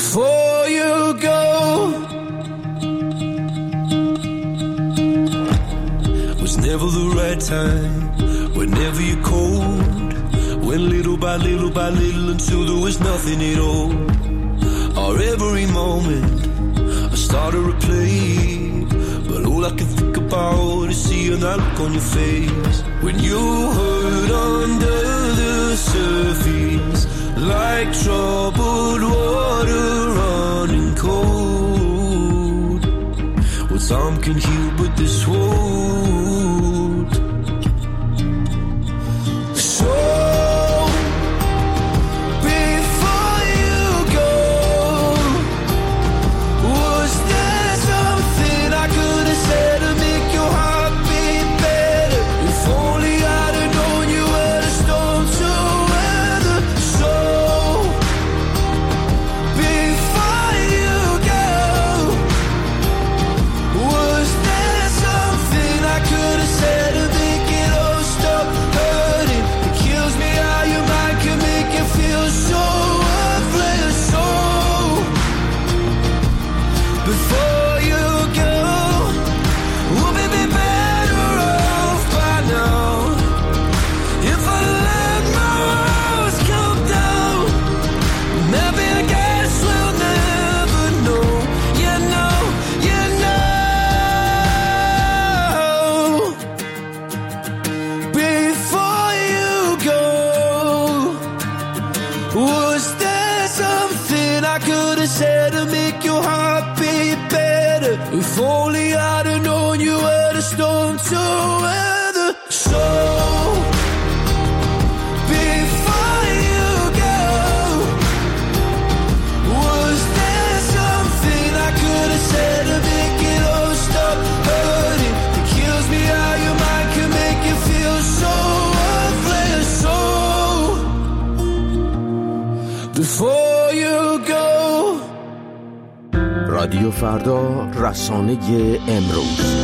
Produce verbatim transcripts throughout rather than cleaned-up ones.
before you go. Was never the right time, whenever you're cold. Went little by little by little until there was nothing at all. Or every moment I start to replay, but all I can think about is seeing that look on your face. When you hurt under the surface, like troubled water running cold. Well, time can heal, but this won't. So if only I'd have known you were the storm to weather. So before you go, was there something I could have said to make it all stop hurting? It kills me how your mind can make you feel so worthless. So before you go. رادیو فردا، رسانه امروز.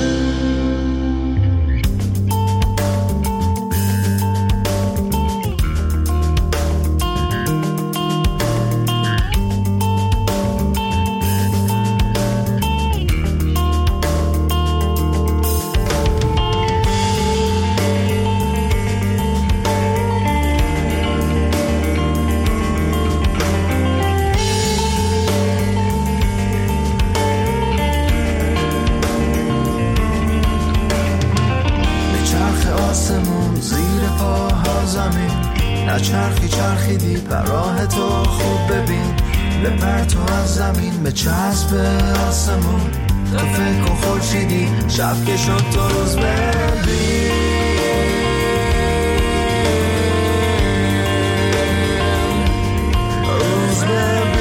چرخی چرخیدی بر راه تو خوب ببین، بپر تو از زمین به چسب آسمون، تو فکر کن خورشیدی شب که شد تو روز ببین. روز ببین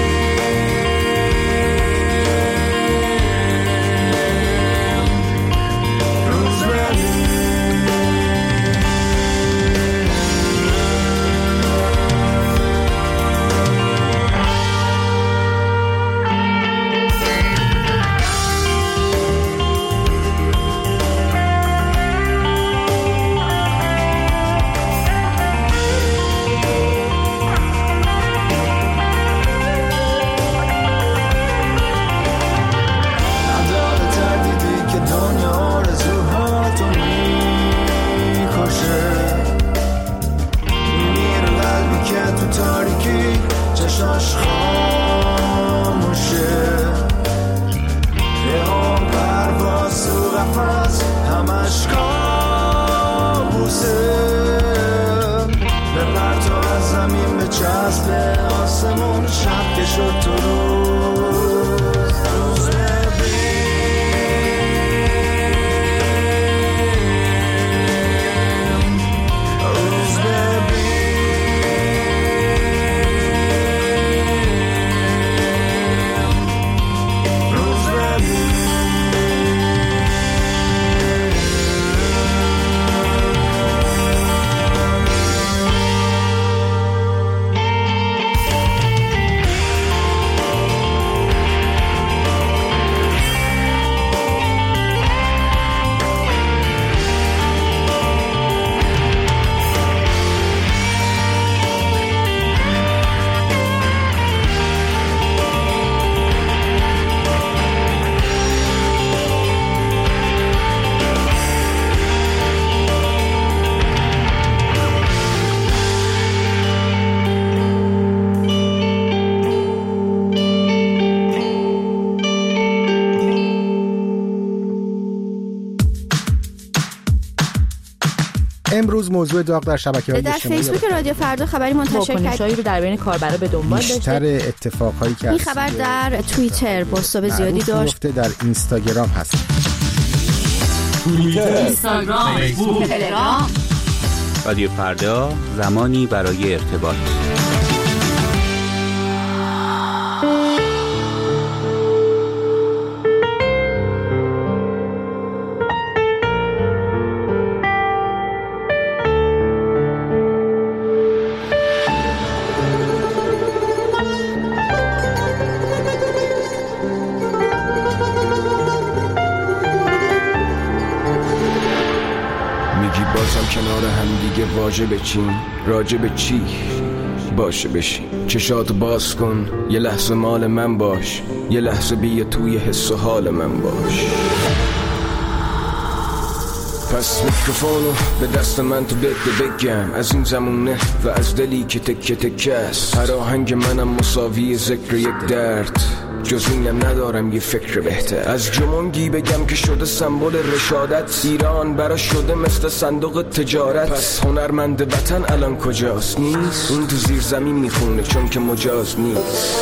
روز ببین چشاش خاموشه، یه هم پرواز تو قفس همش کابوسه، بپر تو از زمین به چسب آسمون، شب که شد تو روز روز موضوع داغ در شبکه‌های در اجتماعی فیسبوک رادیو فردا خبری منتشر کرد واکنشایی رو در بین کاربرا به دنبال داشته. بیشتر اتفاقهایی که این خبر در توییتر بازتاب زیادی داشت. در اینستاگرام هست. توییتر، اینستاگرام، فیسبوک، تلگرام. رادیو فردا، زمانی برای ارتباط. کنار هم دیگه واجبه چین راجب چی باشه بشین چشاتو باز کن یه لحظه مال من باش یه لحظه بیا توی حس و حال من باش پس میکروفونو به دست من تو بده بگم از این زمونه و از دلی که تکه تکه است هر آهنگ منم مساوی ذکر یک درد جز اینم ندارم یه فکر بهتر از جمونگی بگم که شده سمبل رشادت ایران برا شده مثل صندوق تجارت پس هنرمند وطن الان کجاست نیست اون تو زیر زمین میخونه چون که مجاز نیست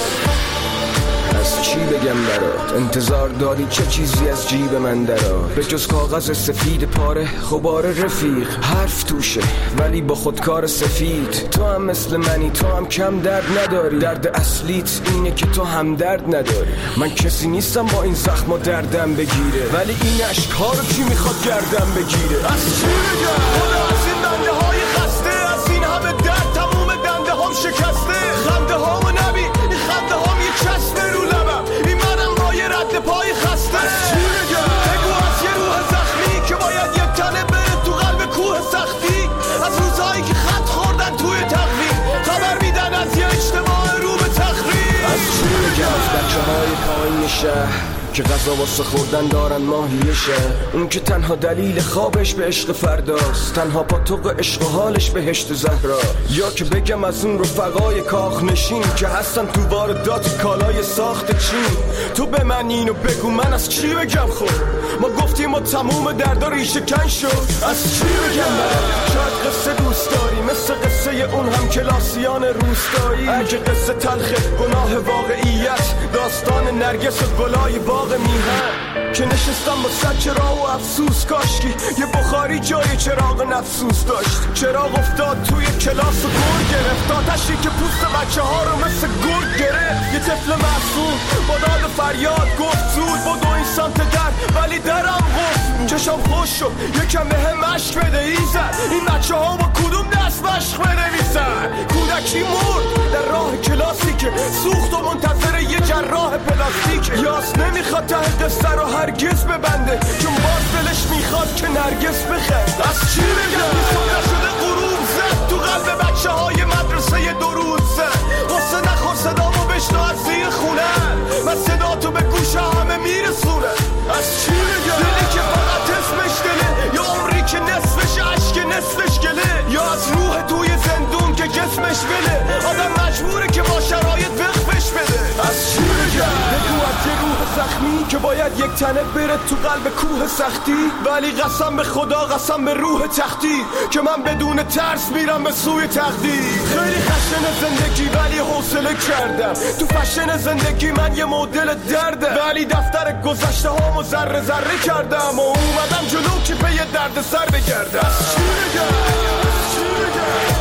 از چی بگم برات انتظار داری چه چیزی از جیب من درار به جز کاغذ سفید پاره غبار رفیق حرف توشه ولی با خودکار سفید تو هم مثل منی تو هم کم درد نداری درد اصلیت اینه که تو هم درد نداری من کسی نیستم با این زخم و دردم بگیره ولی این عشق ها رو کی میخواد گردم بگیره از چی بگم خدا از این دنده های خسته از این همه درد تموم دنده هم شکسته خنده ها و نبی این خنده هم یه چسبه رو لبم این منم با یه رد پای خسته از چی بگم بگو از یه روح زخمی که باید یک تنه بره تو قلب کوه سختی از روزهایی که خط خوردن توی تقویم خبر میدن از یه اجتماع رو به تخریب از چی بگم از بچه های پایین شهر که غذا واسه خوردن دارن ماهیشه اون که تنها دلیل خوابش به عشق فرداست تنها پاتوق عشق و حالش بهشت زهرا یا که بگم از اون رفقای کاخ نشین که هستن تو واردات کالای ساخت چین تو به من اینو بگو من از چی بگم خود ما گفتیم ما تموم دردا ریشه کن شد از چی بگم من شاید قصه دوست داری مثل قصه اون هم کلاسیان روستایی اگه قصه تلخه گناه واقعیت داستان نرگس و گلای باغ میهن که نشستم با صد چراغ و افسوس کاشکی یه بخاری جای چراغ نفسوس داشت چراغ افتاد توی کلاس و گور گرفت آتشی که پوست بچه ها رو مثل گرگ گرفت یه طفل معصوم با داد فریاد گفت زود با دو این سمت در ولی درم گفت چشم خوش شد یکم به هم مشک بده ایزد این بچه ها با کدوم دست مشک بده میزن کودکی مرد در راه کلاسی که سوخت و منتظر یه جراح پلاستیک یاس نمیخواد ته قصه رو هرگز ببنده چون باز دلش میخواد که نرگس بخند از چی بگم سوده شده غروب زد تو قلب بچه های مدرسه دو روز زد غصه نخور صدامو بشنو از زیر خونه من صدا تو به گوش همه میرسونه از چی بگم دلی که فقط اسمش دله یا عمری که نصفش عشق نصفش گله یا از روح توی زندون که جسمش بله آدم مجبوره که با شرایط وقفش بده از چی بگم بگو از یه روح زخمی که باید یک تنه بره تو قلب کوه سختی ولی قسم به خدا قسم به روح تختی که من بدون ترس میرم به سوی تقدیر خیلی خشن زندگی ولی حوصله کردم تو فشن زندگی من یه مدل درده ولی دفتر گذشته هامو ذره ذره کردم و اومدم جلو که به یه درد سر بگردم از چی بگم از چی بگم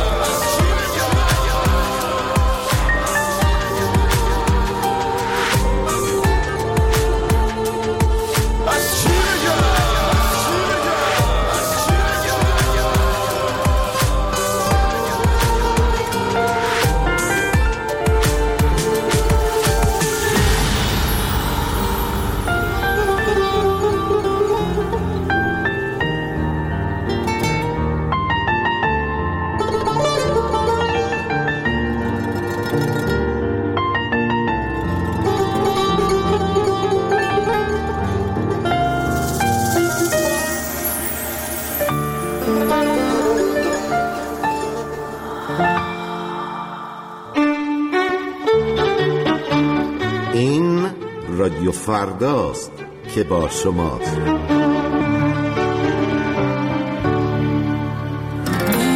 این رادیو فرداست که با شماست.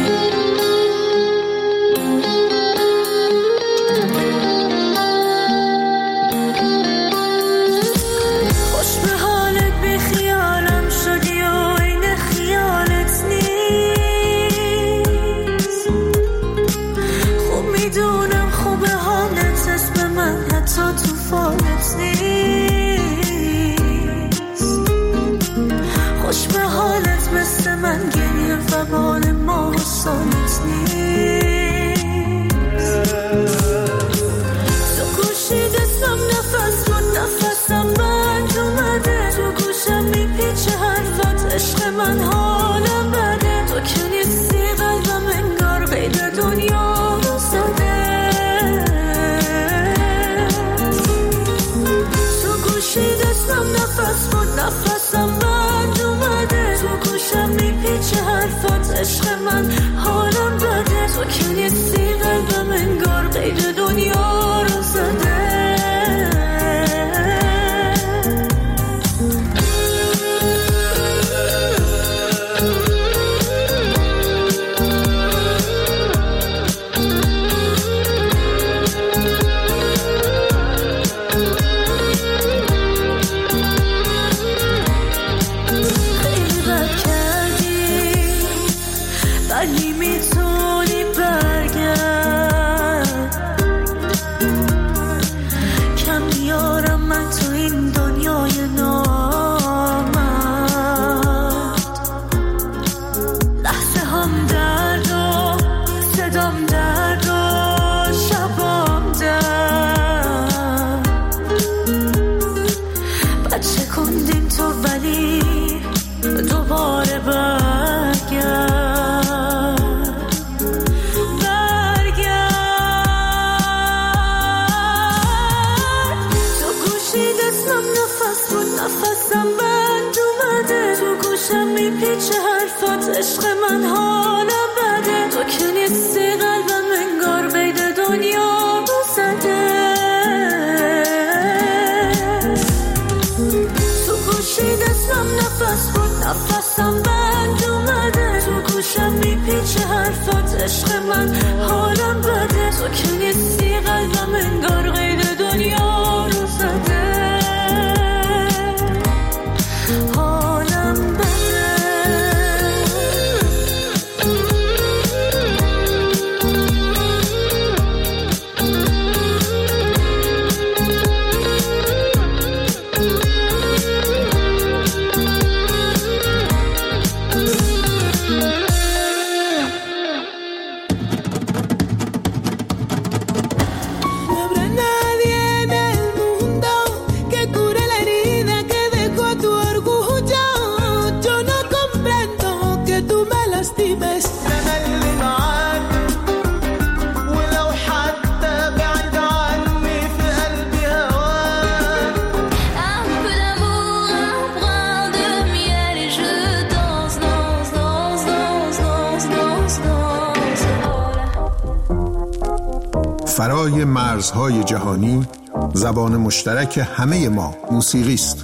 حتی تو فالت نیست. خوش به حالت مثل من گریه و بال ما سالت نیست. تو گوشی دستم نفس بود نفسم بند اومده، تو گوشم میپیچه حرفات عشق من حالم بده. تو که نیستی قلبم انگار قید دنیا رو زده. تو گوشی دستم نفس بود نفسم بند اومده، تو گوشم میپیچه حرفات عشق من حالم بده. تو که نیستی قلبم انگار قید دنیا رو زده. عشق من حالم بده. تو که نیستی قلبم انگار قید دنیا رو زده. تو گوشی دستم نفس بود نفسم بند اومده، تو گوشم میپیچه حرفات عشق من حالم بده. تو که نیستی قلبم انگار قید دنیا رو زده. حالم بده. فرای مرزهای جهانی زبان مشترک همه ما موسیقی است.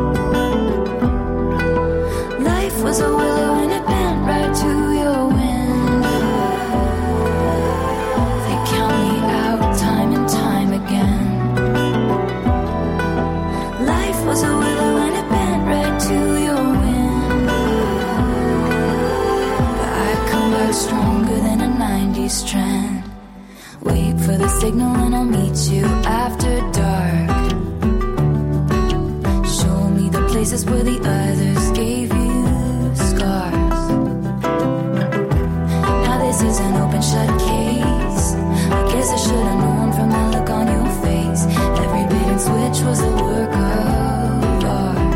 Was a willow and it bent right to your wind. stronger than a nineties trend. Wait for the signal and I'll meet you after dark. Show me the places where the others gave you scars. Now this is an open shut case. I guess I should have known from that look on your face. Every bait and switch was a work of art.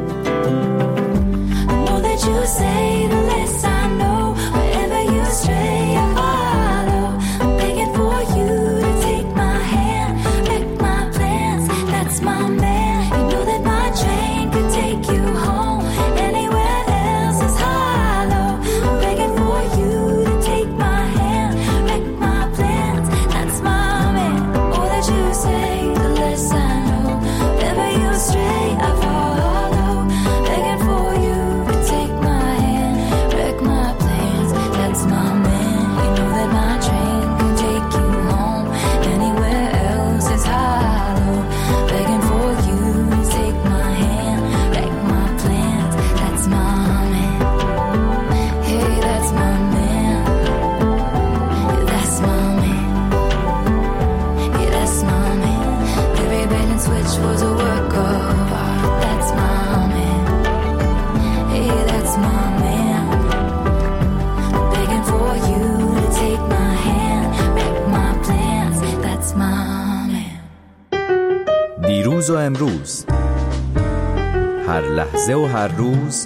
The more that you say, the less I know. Wherever you stray, I follow. I'm begging for you to take my hand, wreck my plans. That's my man. You know that my train could take you home. Anywhere else is hollow. I'm begging for you to take my hand, wreck my plans. That's my man. The more that you say, the less I know. Wherever you stray, I follow. Begging for you to take my hand, wreck my plans. That's my man. You know that my train can take you home. Anywhere else is hollow. Begging for you to take my hand, wreck my plans. That's my man. Hey, that's my man. Yeah, that's my man. Yeah, that's my man. Every bait and switch was a work of art. That's my man. Hey, that's my man. Begging for you to take my hand, wreck my plans. That's my man. دیروز و امروز، هر لحظه و هر روز،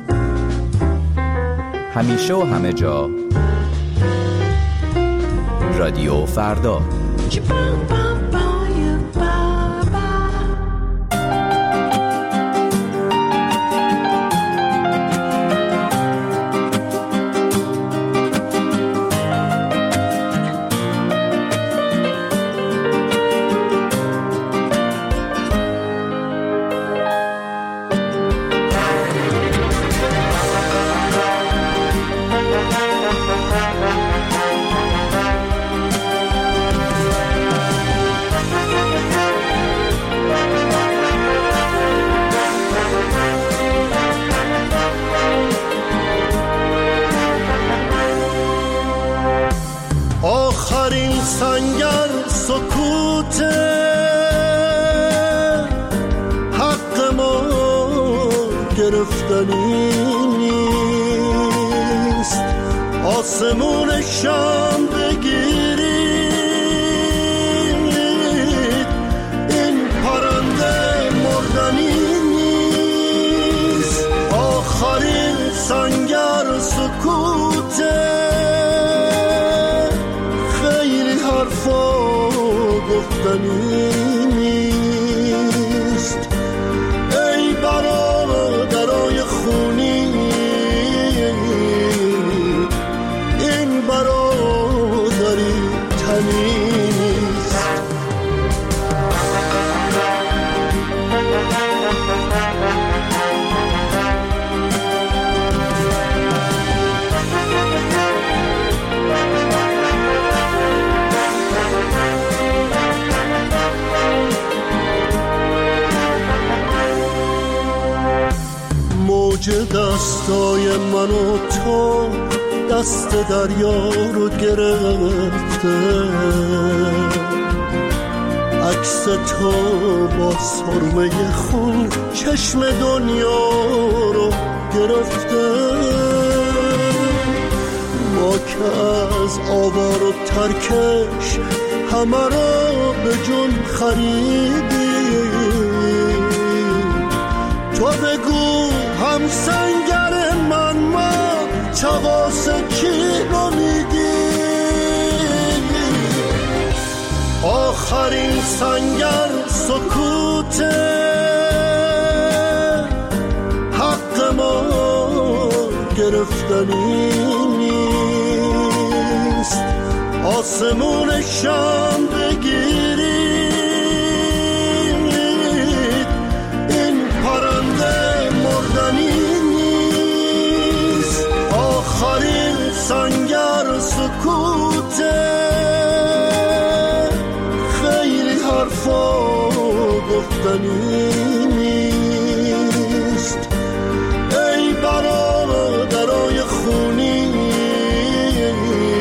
همیشه و همه جا، رادیو فردا. آخرین سنگر سکوت حق ما گرفتنی نیست. آسمون شام بگیرید، این پرنده مردنی نیست. آخرین سنگر سکوت حرفا گفتنی نیست. ای برادرای خونی، این برادری تنی نیست. موج دستای من و تو دست دریا رو گرفته، عکس تو با سرمه خون چشم دنیا رو گرفته. ما که از آوار و ترکش همه رو به جون خریدیم. تو بگو هم سنگر من، ما چغاس کی رو میدیم. آخرین سنگر سکوت حق ما گرفتنی نیست. آسمون شام بگیرید، این پرنده مردنی نیست. آخرین سنگر سکوت خیلی حرفا گفتنی نیست. ای برادرای خونی،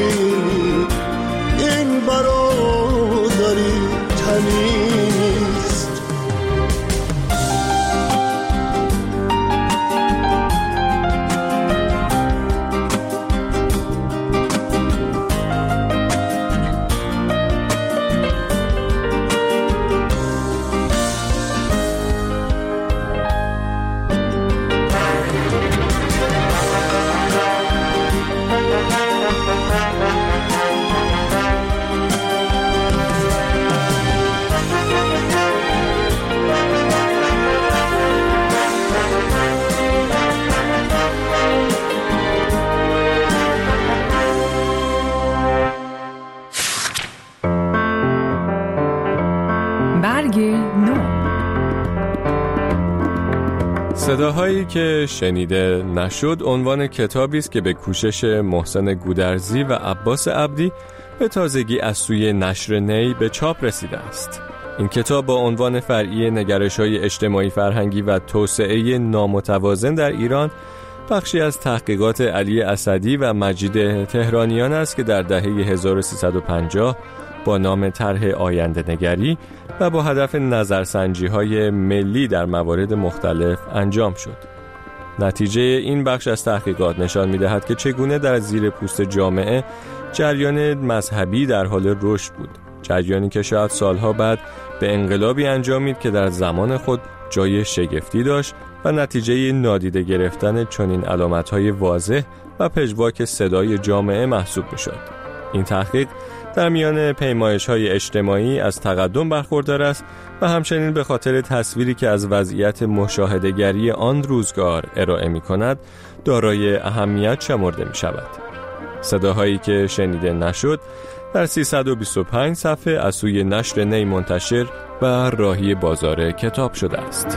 صداهایی که شنیده نشد عنوان کتابی است که به کوشش محسن گودرزی و عباس عبدی به تازگی از سوی نشر نی به چاپ رسیده است. این کتاب با عنوان فرعی نگرش‌های اجتماعی فرهنگی و توسعه نامتوازن در ایران بخشی از تحقیقات علی اسدی و مجید تهرانیان است که در دهه هزار و سیصد و پنجاه با نام طرح آینده نگری و با هدف نظرسنجی‌های ملی در موارد مختلف انجام شد. نتیجه این بخش از تحقیقات نشان می‌دهد که چگونه در زیر پوست جامعه جریان مذهبی در حال رشد بود. جریانی که شاید سالها بعد به انقلابی انجامید که در زمان خود جای شگفتی داشت و نتیجه نادیده گرفتن چنین علامت‌های واضح و پژواک صدای جامعه محسوب می‌شد. این تحقیق در میان پیمایش‌های اجتماعی از تقدم برخوردار است و همچنین به خاطر تصویری که از وضعیت مشاهده‌گری آن روزگار ارائه می‌کند دارای اهمیت شمرده می‌شود. صداهایی که شنیده نشد در سیصد و بیست و پنج صفحه از سوی نشر نی منتشر و راهی بازار کتاب شده است.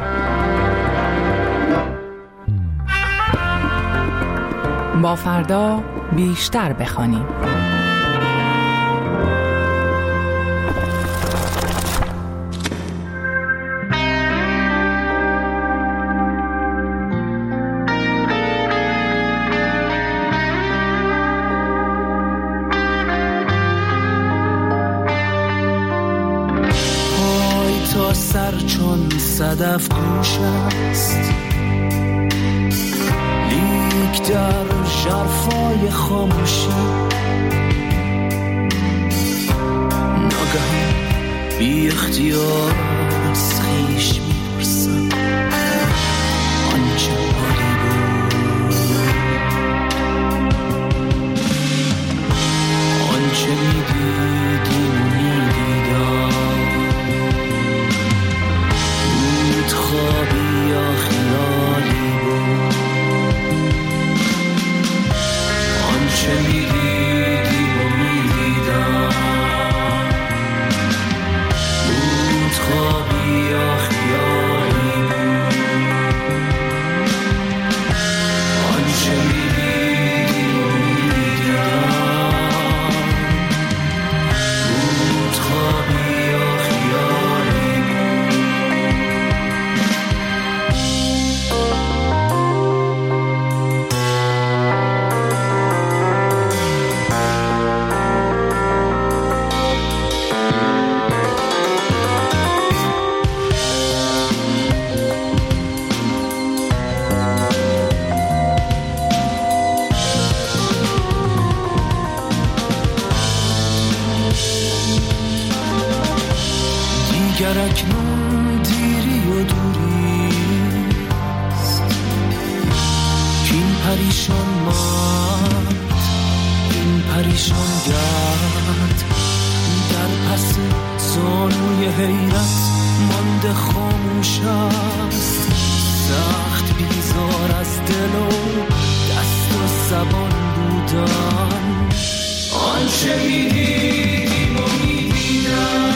با فردا بیشتر بخوانیم. سر چون صدف گوش است، لیک در ژرفای خاموشی ناگهان بی اختیار از خویش میپرسم آنچه حالی بود، آنچه میدیدی میدیدم، خوابی یا خیالی بود، آنچه میدیدی و میدیدم، بود خوابی یا خیالی بود، آنچه میدیدی و میدیدم، بود خوابی یا خیالی بود. دیگر اکنون دیری و دوریست کین پریشان مرد، این پریشان گرد در پس زانوی حیرت مانده خاموش است، سخت بیزار از دل و دست و زبان بودن، آنچه میدیدیم و میدیدم،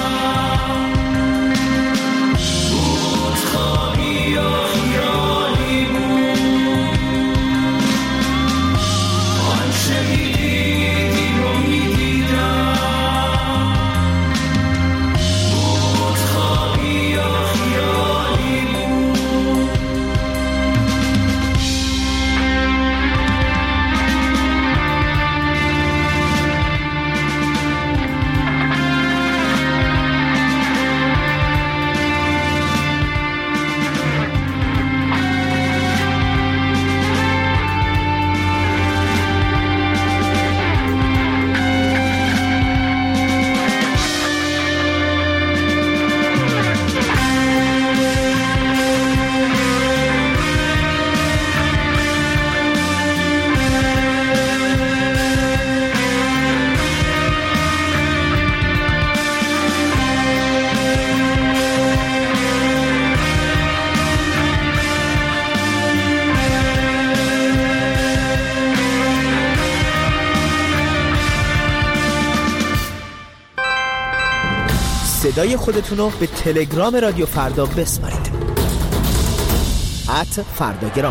صدای خودتون رو به تلگرام رادیو فردا بسپارید. ات فرداگرام.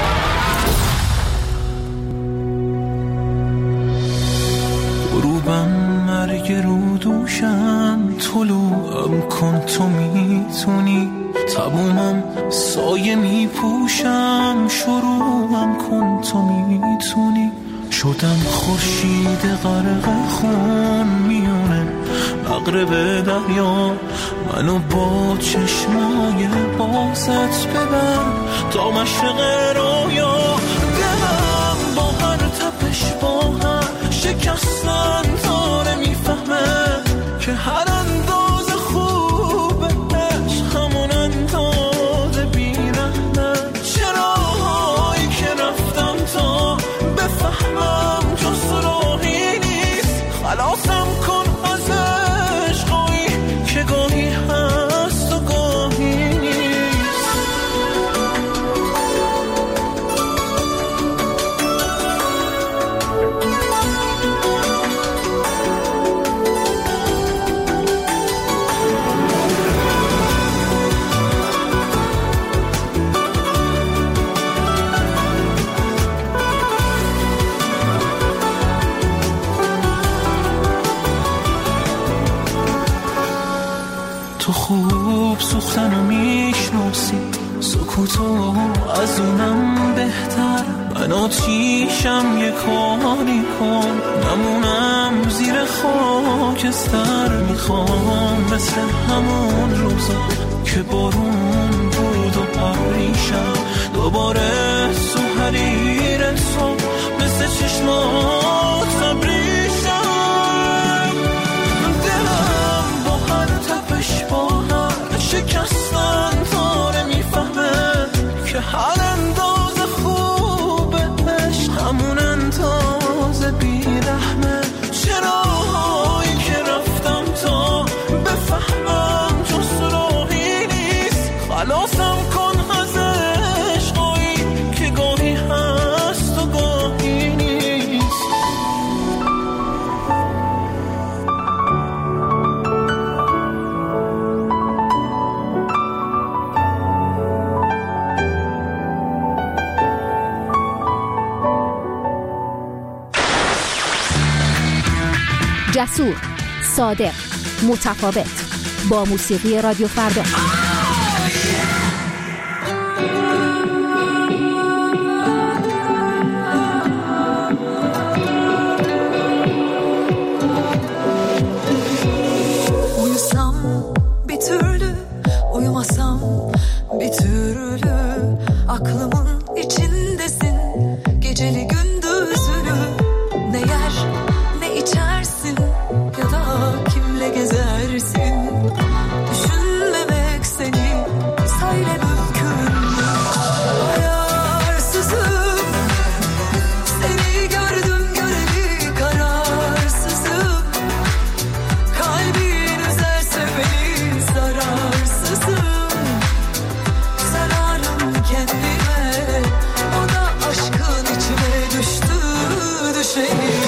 غروبم مرگ رو دوشم، طلوعم کن تو میتونی، تمومم سایه میپوشم، شروعم کن تو میتونی. شدم خورشید غرق خون میونه مغرب دریا، منو با چشمای بازت ببر تا مشرق رویا. دلم با هر تپش با هر شکستن تا نمیفهمه که هر انداز خوبش همون انداز بیرحمه. چراهایی که رفتم تا بفهمم جز راهی نیست، خلاصم کن از عشقایی که گاهی هست و گاهی نیست. تو خوب سوختن و میشناسی، سکوتو از اونم بهتر. من آتیشم یه کاری کن، نمونم زیر خاکستر. میخوام مثل همون روزا که بارون بود و پریشم، دوباره تو حریر تو مثل چشمات فبریشم. دلم با هر تپش با هر شکستن تا نمیفهمه که هر انداز خوبش همون انداز بیرحمه. چراهایی که رفتم تا بفهمم جز راهی نیست، خلاصم کن از عشقایی که گاهی هست و گاهی نیست. جسور، صادق، متفاوت، با موسیقی رادیو فردا. Uyusam bir türlü, uyumasam bir türlü, aklımın içindesin geceli gündüzlü. Ne yer ne içersin ya da kimle gezersin, düşünmemek seni söyle mümkün mü? Ayarsızım, seni gördüm göreli kararsızım, kalbin üzerse beni zararsızım, zararım kendime, o da aşkın içime düştü düşeyim.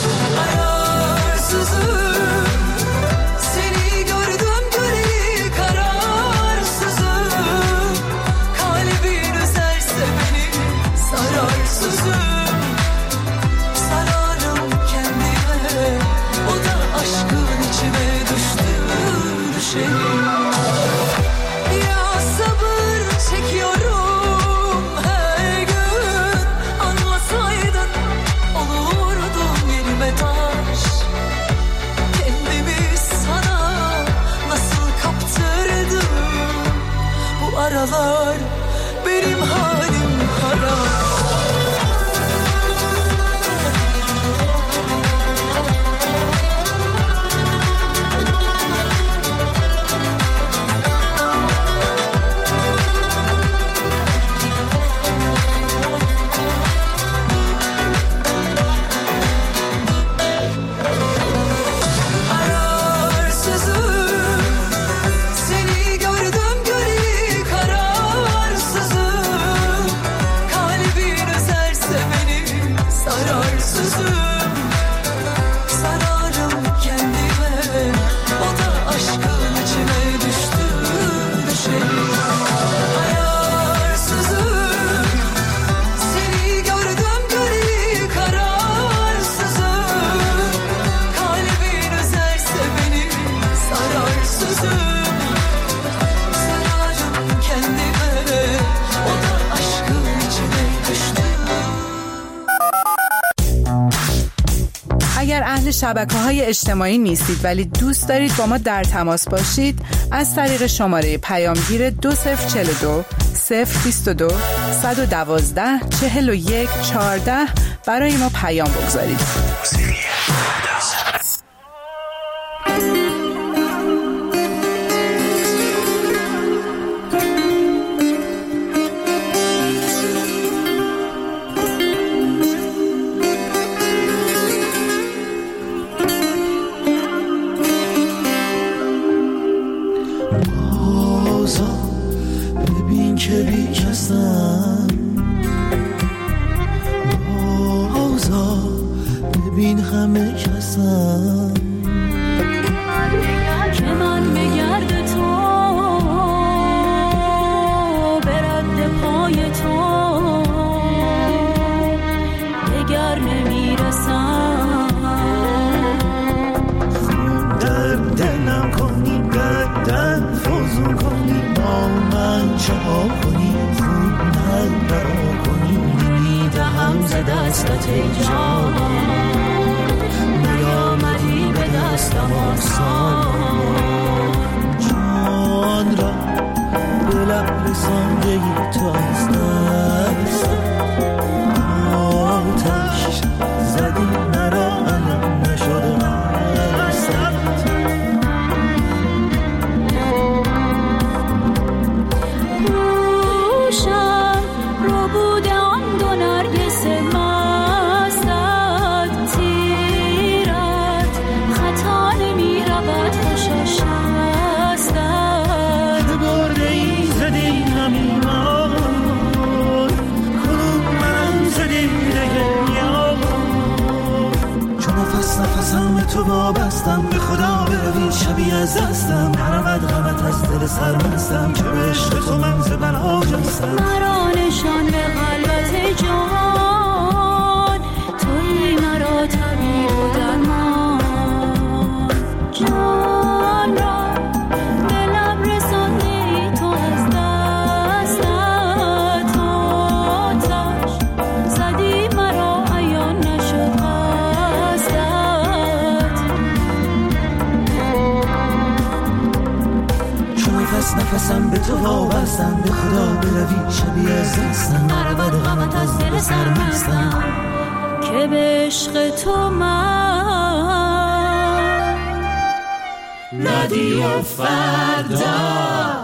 Ya sabır çekiyorum her gün, anlasaydın olurdum yerime taş. Kendimi sana nasıl kaptırdım, bu aralar benim halim harap. Seni gördüm göreli karar اگر اهل شبکه‌های اجتماعی نیستید ولی دوست دارید با ما در تماس باشید، از طریق شماره پیامگیر دو صفر چهل و دو صفر بیست و دو صد و دوازده چهل و یک چهارده برای ما پیام بگذارید. ببین که بیکسم، بازا ببین همه کسم، که من بگرد تو برد پای تو دگر نمیرسم، خون در دلم کنی قدم فوزون کنی با من چها کنی خون نگرا کنی میدهم ز دستت ای جان نیامدی به دستم آسان جان را به لب رساندگی تو از دستم آتش زدی مرا علم نشده تو وابستم به خدا بروی شبیه از دستم نرود غمت از دل سرمستم که به عشق تو من ز بلا جستم مرا نشان به قلبت جان تویی مرا طبیب و درمان جان را به لب رساندی تو از دستت آتش زدی مرا عیان نشد نفس نفسم به تو وابستم به خدا بروی شبیه از دستم نرود غمت از دل سرمستم که به عشق تو من رادیو فردا.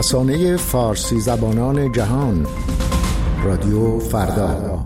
رسانه فارسی زبانان جهان، رادیو فردا.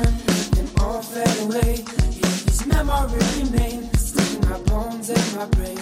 Memory remains in my bones and my brain.